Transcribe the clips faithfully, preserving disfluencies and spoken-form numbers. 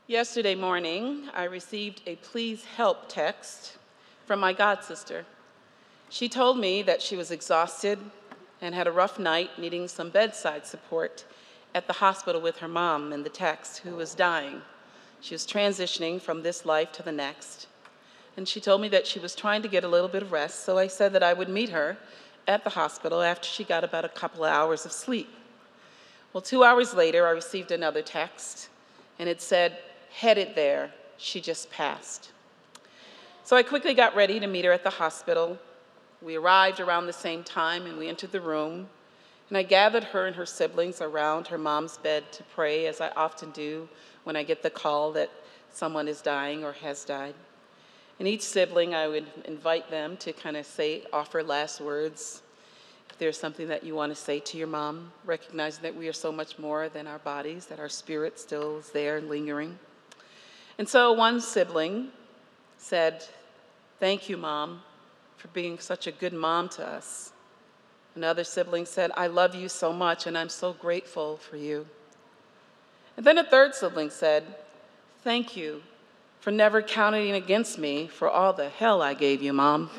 Yesterday morning, I received a please help text from my godsister. She told me that she was exhausted and had a rough night, needing some bedside support at the hospital with her mom in the text, who was dying. She was transitioning from this life to the next. And she told me that she was trying to get a little bit of rest, so I said that I would meet her at the hospital after she got about a couple of hours of sleep. Well, two hours later, I received another text, and it said, "Headed there, she just passed." So I quickly got ready to meet her at the hospital. We arrived around the same time, and we entered the room, and I gathered her and her siblings around her mom's bed to pray, as I often do when I get the call that someone is dying or has died. And each sibling, I would invite them to kind of say, offer last words. If there's something that you want to say to your mom, recognizing that we are so much more than our bodies, that our spirit still is there lingering. And so one sibling said, "Thank you, Mom, for being such a good mom to us." Another sibling said, "I love you so much, and I'm so grateful for you." And then a third sibling said, "Thank you for never counting against me for all the hell I gave you, Mom."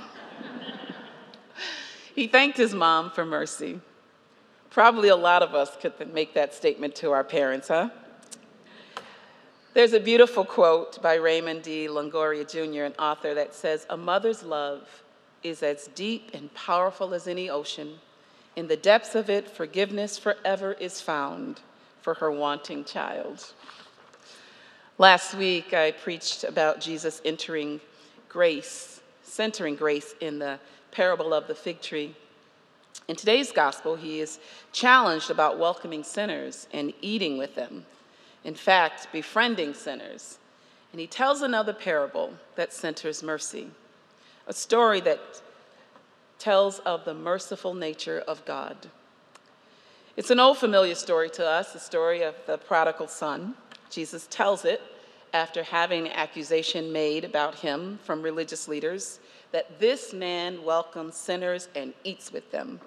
He thanked his mom for mercy. Probably a lot of us could make that statement to our parents, huh? There's a beautiful quote by Raymond D. Longoria Junior, an author, that says, "A mother's love is as deep and powerful as any ocean. In the depths of it, forgiveness forever is found for her wanting child." Last week, I preached about Jesus entering grace, centering grace in the parable of the fig tree. In today's gospel, he is challenged about welcoming sinners and eating with them. In fact, befriending sinners. And he tells another parable that centers mercy, a story that tells of the merciful nature of God. It's an old familiar story to us, the story of the prodigal son. Jesus tells it after having an accusation made about him from religious leaders that this man welcomes sinners and eats with them.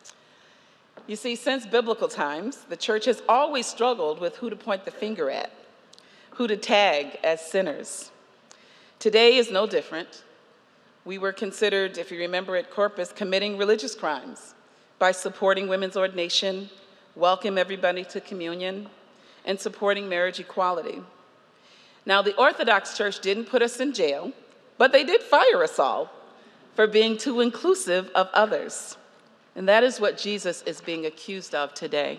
You see, since biblical times, the church has always struggled with who to point the finger at, who to tag as sinners. Today is no different. We were considered, if you remember at Corpus, committing religious crimes by supporting women's ordination, welcome everybody to communion, and supporting marriage equality. Now, the Orthodox Church didn't put us in jail, but they did fire us all for being too inclusive of others. And that is what Jesus is being accused of today.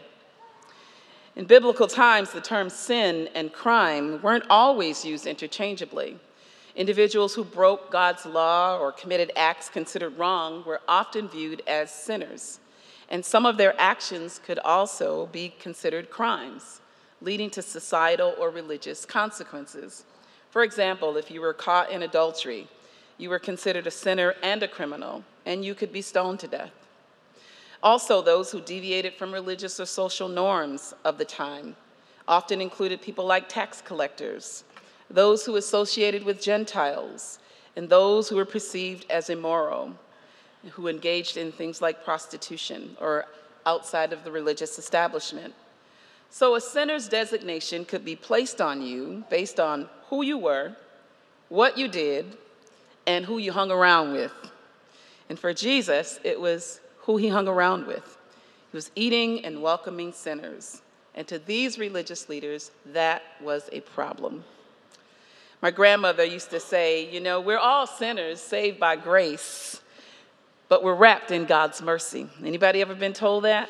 In biblical times, the terms sin and crime weren't always used interchangeably. Individuals who broke God's law or committed acts considered wrong were often viewed as sinners. And some of their actions could also be considered crimes, leading to societal or religious consequences. For example, if you were caught in adultery, you were considered a sinner and a criminal, and you could be stoned to death. Also, those who deviated from religious or social norms of the time often included people like tax collectors, those who associated with Gentiles, and those who were perceived as immoral, who engaged in things like prostitution or outside of the religious establishment. So a sinner's designation could be placed on you based on who you were, what you did, and who you hung around with. And for Jesus, it was who he hung around with. He was eating and welcoming sinners. And to these religious leaders, that was a problem. My grandmother used to say, you know, we're all sinners saved by grace, but we're wrapped in God's mercy. Anybody ever been told that?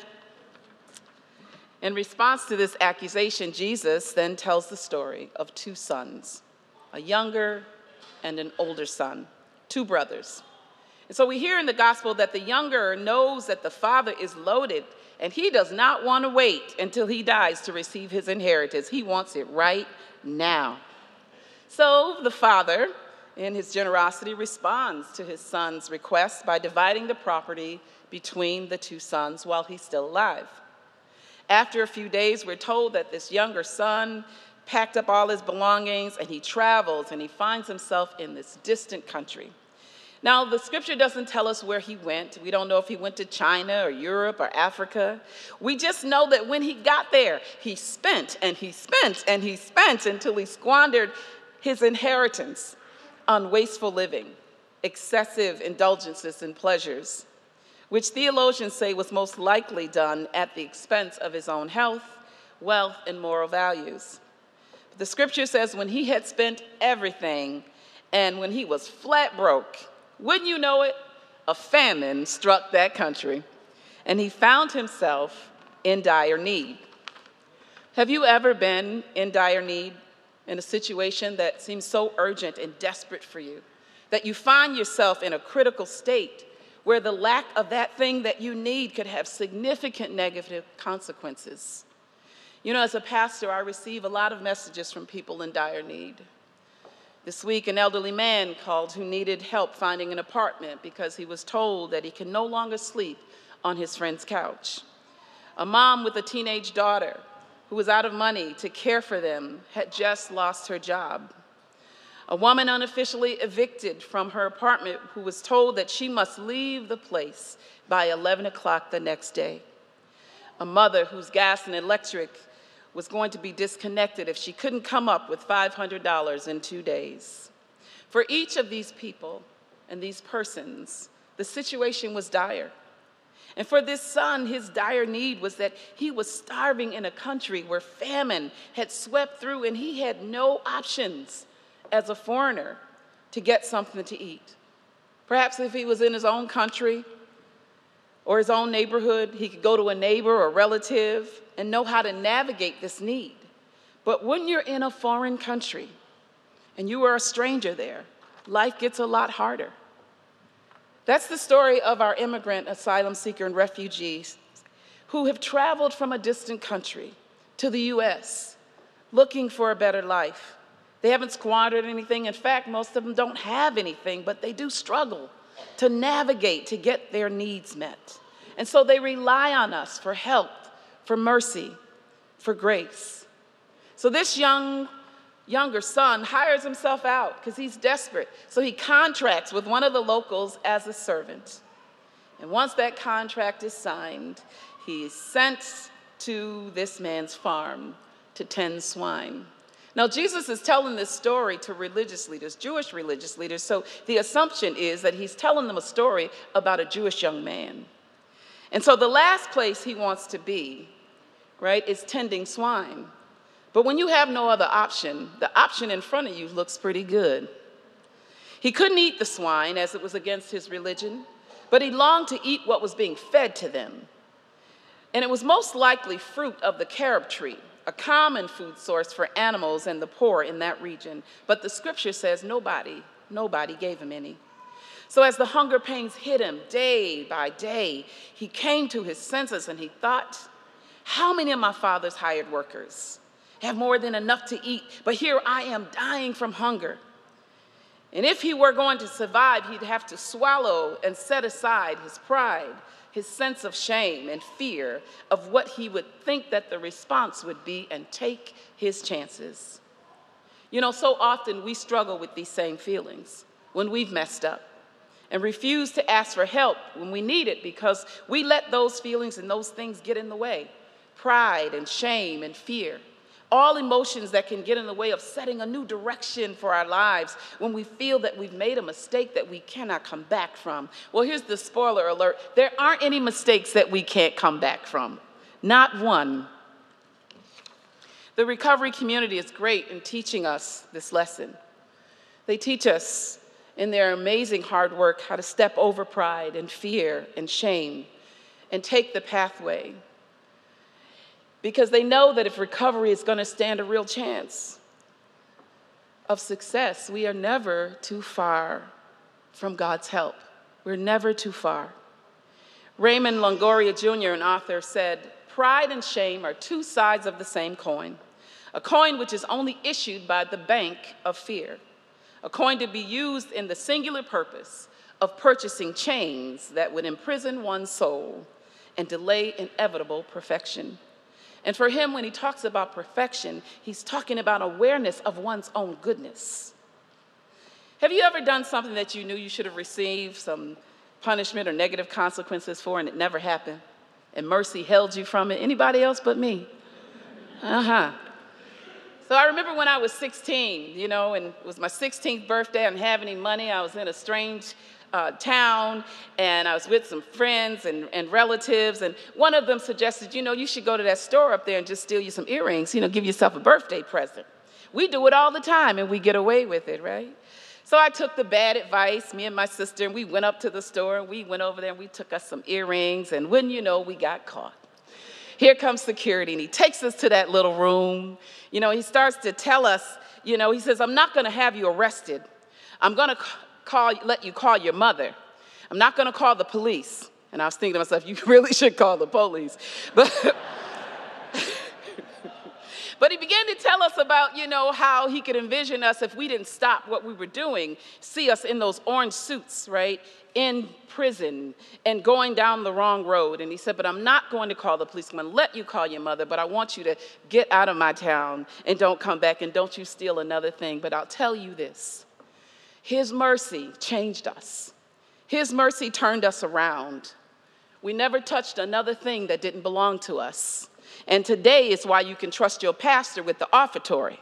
In response to this accusation, Jesus then tells the story of two sons, a younger and an older son, two brothers. And so we hear in the gospel that the younger knows that the father is loaded, and he does not want to wait until he dies to receive his inheritance. He wants it right now. So the father, in his generosity, responds to his son's request by dividing the property between the two sons while he's still alive. After a few days, we're told that this younger son packed up all his belongings, and he travels, and he finds himself in this distant country. Now, the scripture doesn't tell us where he went. We don't know if he went to China or Europe or Africa. We just know that when he got there, he spent and he spent and he spent until he squandered his inheritance on wasteful living, excessive indulgences and pleasures, which theologians say was most likely done at the expense of his own health, wealth, and moral values. The scripture says when he had spent everything and when he was flat broke, wouldn't you know it, a famine struck that country, and he found himself in dire need. Have you ever been in dire need, in a situation that seems so urgent and desperate for you, that you find yourself in a critical state where the lack of that thing that you need could have significant negative consequences? You know, as a pastor, I receive a lot of messages from people in dire need. This week, an elderly man called who needed help finding an apartment because he was told that he can no longer sleep on his friend's couch. A mom with a teenage daughter who was out of money to care for them had just lost her job. A woman unofficially evicted from her apartment who was told that she must leave the place by eleven o'clock the next day. A mother whose gas and electric was going to be disconnected if she couldn't come up with five hundred dollars in two days. For each of these people and these persons, the situation was dire. And for this son, his dire need was that he was starving in a country where famine had swept through and he had no options as a foreigner to get something to eat. Perhaps if he was in his own country or his own neighborhood, he could go to a neighbor or relative and know how to navigate this need. But when you're in a foreign country and you are a stranger there, life gets a lot harder. That's the story of our immigrant, asylum seeker, and refugees who have traveled from a distant country to the U S looking for a better life. They haven't squandered anything. In fact, most of them don't have anything, but they do struggle to navigate, to get their needs met. And so they rely on us for help, for mercy, for grace. So this young, younger son hires himself out because he's desperate. So he contracts with one of the locals as a servant. And once that contract is signed, he is sent to this man's farm to tend swine. Now, Jesus is telling this story to religious leaders, Jewish religious leaders, so the assumption is that he's telling them a story about a Jewish young man. And so the last place he wants to be, right, is tending swine. But when you have no other option, the option in front of you looks pretty good. He couldn't eat the swine as it was against his religion, but he longed to eat what was being fed to them. And it was most likely fruit of the carob tree, a common food source for animals and the poor in that region. But the scripture says nobody, nobody gave him any. So as the hunger pains hit him day by day, he came to his senses and he thought, how many of my father's hired workers have more than enough to eat, but here I am dying from hunger? And if he were going to survive, he'd have to swallow and set aside his pride, his sense of shame and fear of what he would think that the response would be, and take his chances. You know, so often we struggle with these same feelings when we've messed up and refuse to ask for help when we need it because we let those feelings and those things get in the way. Pride and shame and fear. All emotions that can get in the way of setting a new direction for our lives when we feel that we've made a mistake that we cannot come back from. Well, here's the spoiler alert. There aren't any mistakes that we can't come back from. Not one. The recovery community is great in teaching us this lesson. They teach us in their amazing hard work how to step over pride and fear and shame and take the pathway, because they know that if recovery is going to stand a real chance of success, we are never too far from God's help. We're never too far. Raymond Longoria Junior, an author, said, pride and shame are two sides of the same coin, a coin which is only issued by the bank of fear, a coin to be used in the singular purpose of purchasing chains that would imprison one's soul and delay inevitable perfection. And for him, when he talks about perfection, he's talking about awareness of one's own goodness. Have you ever done something that you knew you should have received some punishment or negative consequences for, and it never happened? And mercy held you from it? Anybody else but me? Uh-huh. So I remember when I was sixteen, you know, and it was my sixteenth birthday. I didn't have any money. I was in a strange uh, town, and I was with some friends and, and relatives, and one of them suggested, you know, you should go to that store up there and just steal you some earrings, you know, give yourself a birthday present. We do it all the time, and we get away with it, right? So I took the bad advice, me and my sister, and we went up to the store, and we went over there, and we took us some earrings, and wouldn't you know, we got caught. Here comes security, and he takes us to that little room. You know, he starts to tell us, you know, he says, I'm not going to have you arrested. I'm going to call, let you call your mother. I'm not going to call the police. And I was thinking to myself, you really should call the police. But, but he began to tell us about, you know, how he could envision us if we didn't stop what we were doing, see us in those orange suits, right, in prison and going down the wrong road. And he said, but I'm not going to call the police. I'm going to let you call your mother, but I want you to get out of my town and don't come back and don't you steal another thing. But I'll tell you this, his mercy changed us. His mercy turned us around. We never touched another thing that didn't belong to us. And today is why you can trust your pastor with the offertory.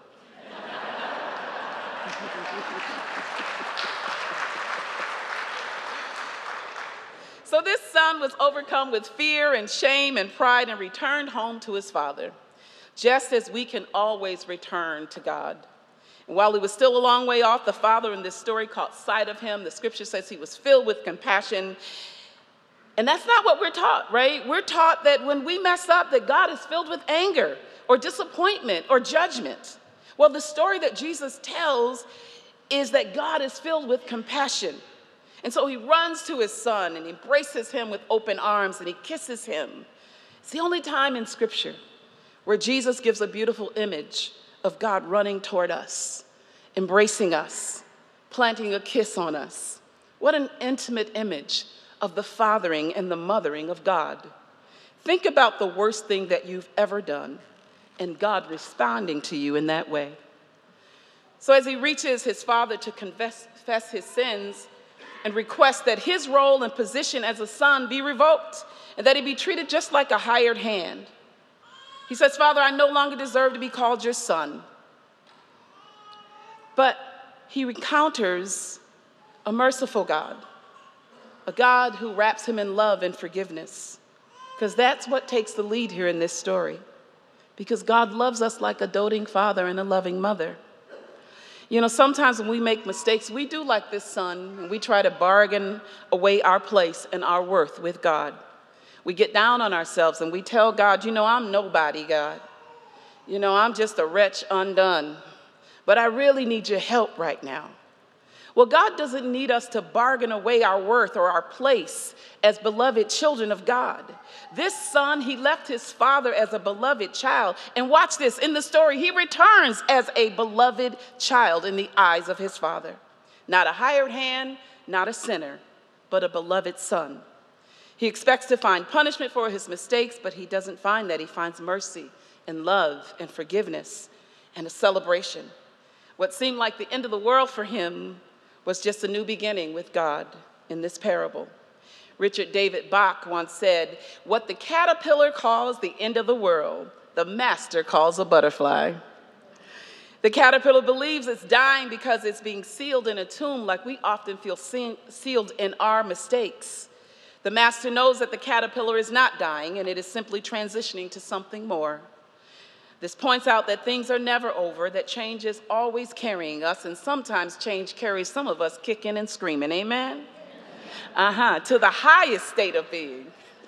So this son was overcome with fear and shame and pride and returned home to his father, just as we can always return to God. And while he was still a long way off, the father in this story caught sight of him. The scripture says he was filled with compassion. And that's not what we're taught, right? We're taught that when we mess up, that God is filled with anger or disappointment or judgment. Well, the story that Jesus tells is that God is filled with compassion. And so he runs to his son and embraces him with open arms and he kisses him. It's the only time in Scripture where Jesus gives a beautiful image of God running toward us, embracing us, planting a kiss on us. What an intimate image of the fathering and the mothering of God. Think about the worst thing that you've ever done and God responding to you in that way. So as he reaches his father to confess, confess his sins, and request that his role and position as a son be revoked and that he be treated just like a hired hand. He says, Father, I no longer deserve to be called your son. But he encounters a merciful God, a God who wraps him in love and forgiveness, because that's what takes the lead here in this story, because God loves us like a doting father and a loving mother. You know, sometimes when we make mistakes, we do like this son, and we try to bargain away our place and our worth with God. We get down on ourselves and we tell God, you know, I'm nobody, God. You know, I'm just a wretch undone, but I really need your help right now. Well, God doesn't need us to bargain away our worth or our place as beloved children of God. This son, he left his father as a beloved child. And watch this, in the story, he returns as a beloved child in the eyes of his father. Not a hired hand, not a sinner, but a beloved son. He expects to find punishment for his mistakes, but he doesn't find that. He finds mercy and love and forgiveness and a celebration. What seemed like the end of the world for him was just a new beginning with God in this parable. Richard David Bach once said, what the caterpillar calls the end of the world, the master calls a butterfly. The caterpillar believes it's dying because it's being sealed in a tomb like we often feel sealed in our mistakes. The master knows that the caterpillar is not dying and it is simply transitioning to something more. This points out that things are never over, that change is always carrying us, and sometimes change carries some of us kicking and screaming, amen? Uh-huh, to the highest state of being.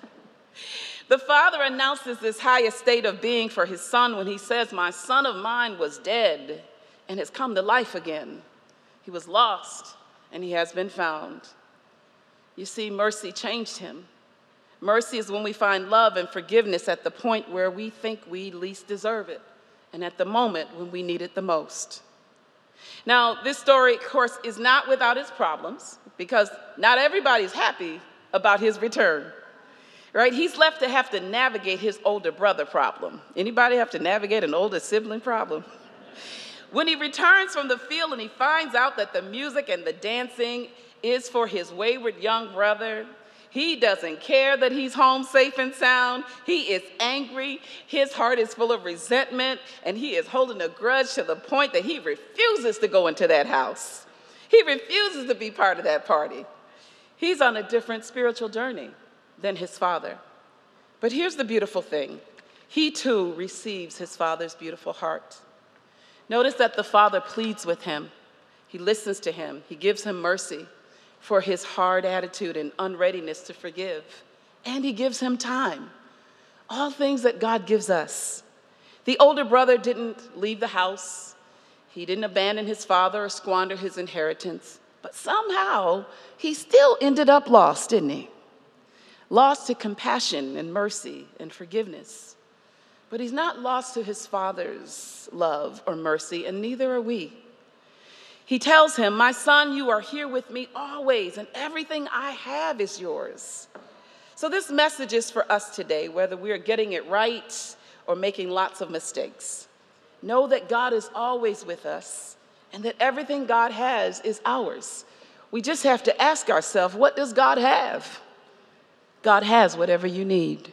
The father announces this highest state of being for his son when he says, my son of mine was dead and has come to life again. He was lost and he has been found. You see, mercy changed him. Mercy is when we find love and forgiveness at the point where we think we least deserve it, and at the moment when we need it the most. Now, this story, of course, is not without its problems, because not everybody's happy about his return, right? He's left to have to navigate his older brother problem. Anybody have to navigate an older sibling problem? When he returns from the field and he finds out that the music and the dancing is for his wayward young brother, he doesn't care that he's home safe and sound. He is angry. His heart is full of resentment, and he is holding a grudge to the point that he refuses to go into that house. He refuses to be part of that party. He's on a different spiritual journey than his father. But here's the beautiful thing. He too receives his father's beautiful heart. Notice that the father pleads with him. He listens to him. He gives him mercy for his hard attitude and unreadiness to forgive. And he gives him time. All things that God gives us. The older brother didn't leave the house. He didn't abandon his father or squander his inheritance. But somehow, he still ended up lost, didn't he? Lost to compassion and mercy and forgiveness. But he's not lost to his father's love or mercy, and neither are we. He tells him, "My son, you are here with me always, and everything I have is yours." So this message is for us today, whether we are getting it right or making lots of mistakes. Know that God is always with us, and that everything God has is ours. We just have to ask ourselves, what does God have? God has whatever you need.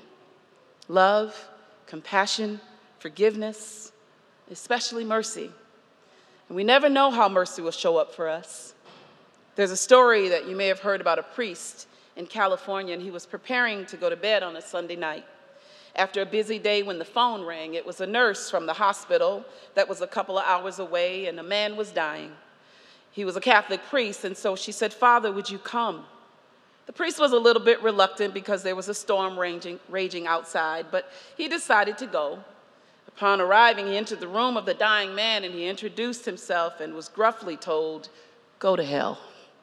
Love, compassion, forgiveness, especially mercy. And we never know how mercy will show up for us. There's a story that you may have heard about a priest in California, and he was preparing to go to bed on a Sunday night. After a busy day, when the phone rang, it was a nurse from the hospital that was a couple of hours away, and a man was dying. He was a Catholic priest, and so she said, "Father, would you come?" The priest was a little bit reluctant because there was a storm raging, raging outside, but he decided to go. Upon arriving, he entered the room of the dying man, and he introduced himself and was gruffly told, "Go to hell."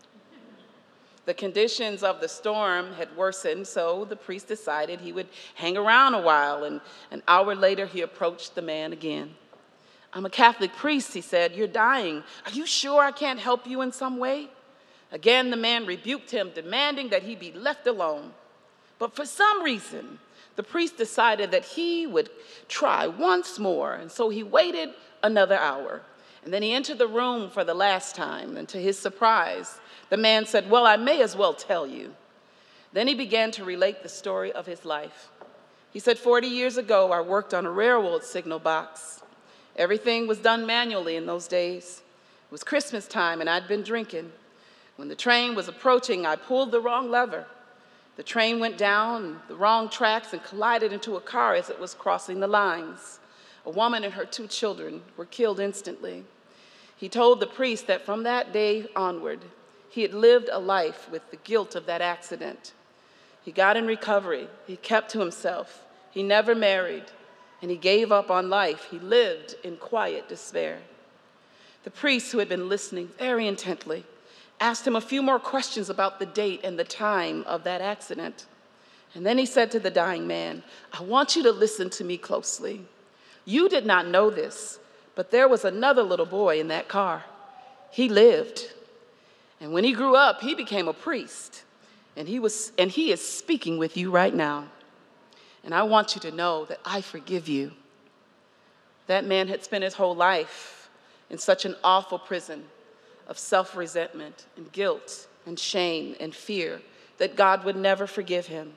The conditions of the storm had worsened, so the priest decided he would hang around a while, and an hour later he approached the man again. "I'm a Catholic priest," he said. "You're dying. Are you sure I can't help you in some way?" Again, the man rebuked him, demanding that he be left alone. But for some reason, the priest decided that he would try once more, and so he waited another hour. And then he entered the room for the last time, and to his surprise, the man said, "Well, I may as well tell you." Then he began to relate the story of his life. He said, forty years ago, I worked on a railroad signal box. Everything was done manually in those days. It was Christmas time, and I'd been drinking. When the train was approaching, I pulled the wrong lever. The train went down the wrong tracks and collided into a car as it was crossing the lines. A woman and her two children were killed instantly. He told the priest that from that day onward, he had lived a life with the guilt of that accident. He got in recovery. He kept to himself. He never married, and he gave up on life. He lived in quiet despair. The priest, who had been listening very intently, asked him a few more questions about the date and the time of that accident. And then he said to the dying man, "I want you to listen to me closely. You did not know this, but there was another little boy in that car. He lived. And when he grew up, he became a priest. And he was, and he is speaking with you right now. And I want you to know that I forgive you." That man had spent his whole life in such an awful prison of self-resentment and guilt and shame and fear that God would never forgive him.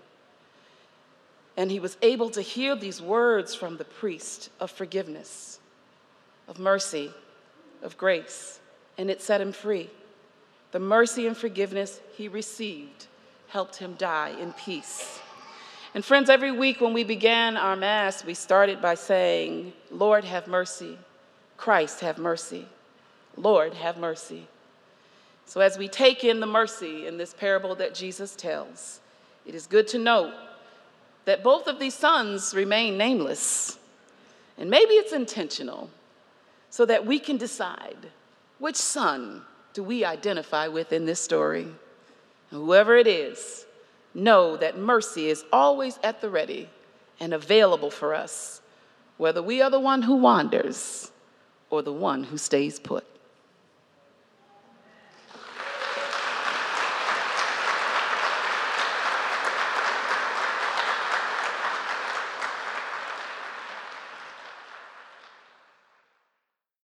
And he was able to hear these words from the priest of forgiveness, of mercy, of grace, and it set him free. The mercy and forgiveness he received helped him die in peace. And friends, every week when we began our Mass, we started by saying, "Lord, have mercy. Christ, have mercy. Lord, have mercy." So as we take in the mercy in this parable that Jesus tells, it is good to note that both of these sons remain nameless. And maybe it's intentional so that we can decide which son do we identify with in this story. And whoever it is, know that mercy is always at the ready and available for us, whether we are the one who wanders or the one who stays put.